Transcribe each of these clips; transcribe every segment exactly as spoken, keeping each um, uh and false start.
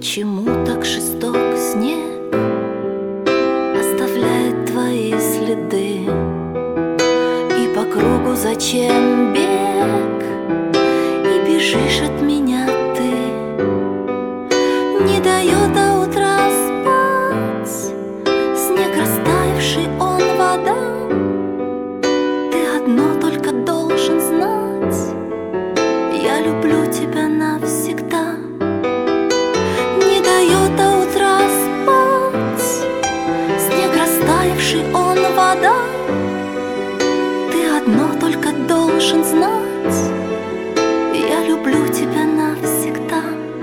Почему так жесток снег оставляет твои следы? И по кругу зачем бег? И бежишь от меня ты. Не дает до утра спать снег, растаявший он вода. Ты одно только должен знать: я люблю тебя навсегда. Не дает до утра спать снег, растаявший он вода. Ты одно только должен знать: я люблю тебя навсегда.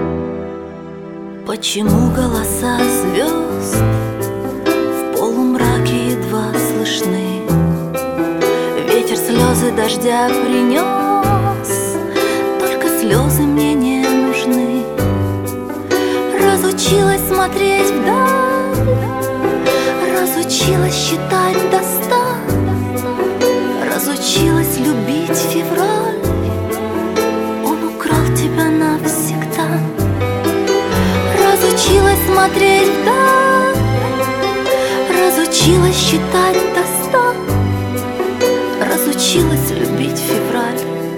Почему голоса звезд в полумраке едва слышны? Ветер слезы дождя принес, только слезы мне не нужны. Разучилась смотреть вдаль, разучилась считать до ста, разучилась любить февраль. Он украл тебя навсегда. Разучилась смотреть вдаль, разучилась считать до ста, разучилась любить февраль.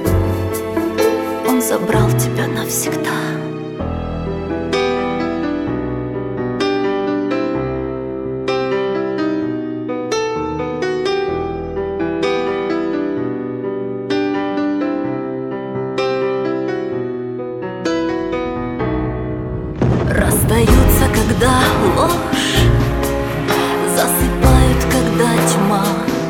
Он забрал тебя навсегда. Расстаются, когда ложь засыпают, когда тьма,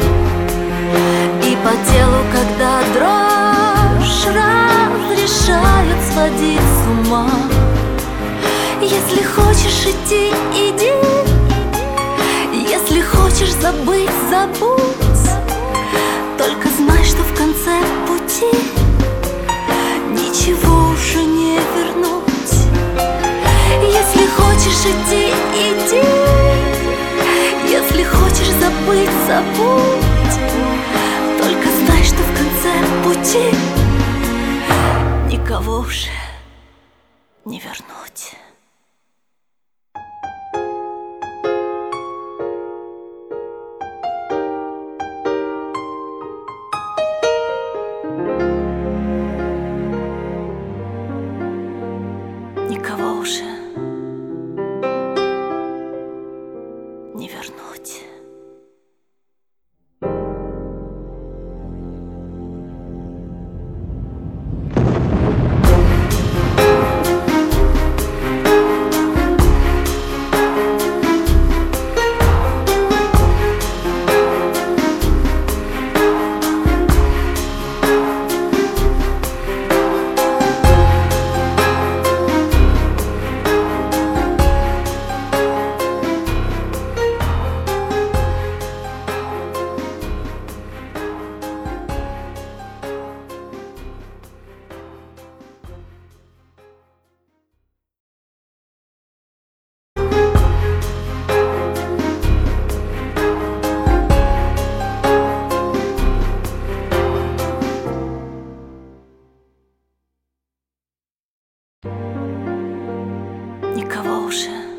и по телу, когда дрожь разрешают сводить с ума. Если хочешь идти, иди. Если хочешь забыть, забудь. Только знай, что в конце пути ничего уже не вернуть. Если хочешь идти, иди. Если хочешь забыть, забудь. Только знай, что в конце пути никого уже не вернуть. Никого уже не вернуть. Никого уже